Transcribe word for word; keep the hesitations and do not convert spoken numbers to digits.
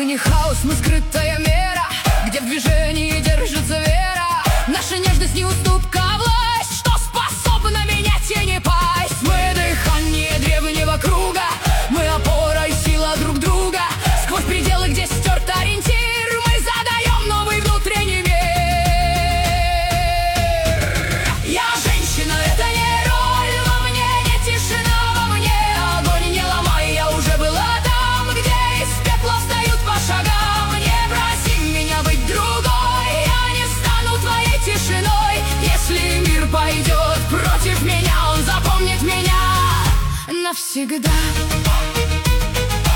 не хаос, мы скрытая мера, где в движении держится вера. Наша нежность не уступка, а власть, что способна менять тени пасть. Мы дыхание древнего круга, мы опора и сила друг друга. Сквозь пределы, где стерт ориентир, мы задаем новый внутренний мир. Я женщина, это не роль, во мне нет тишина, во мне огонь не ломай. Я уже была там, где из пепла встают по шагам. Не проси меня быть другой, я не стану твоей тишиной. Если мир пойдет против меня, он запомнит меня навсегда.